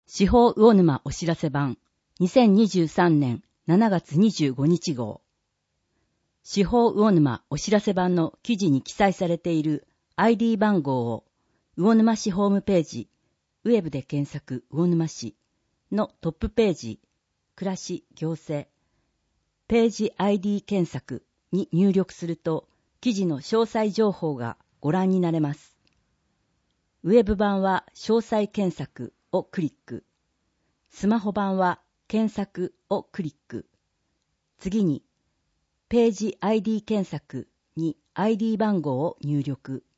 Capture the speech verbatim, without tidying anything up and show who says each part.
Speaker 1: 司法魚沼お知らせ版にせんにじゅうさんねんしちがつにじゅうごにち号。司法魚沼お知らせ版の記事に記載されている アイディー 番号を魚沼市ホームページ、ウェブで検索魚沼市のトップページ、暮らし行政、ページ アイディー 検索に入力すると記事の詳細情報がご覧になれます。ウェブ版は詳細検索をクリック。スマホ版は検索をクリック。次に、ページ アイディー 検索に アイディー 番号を入力。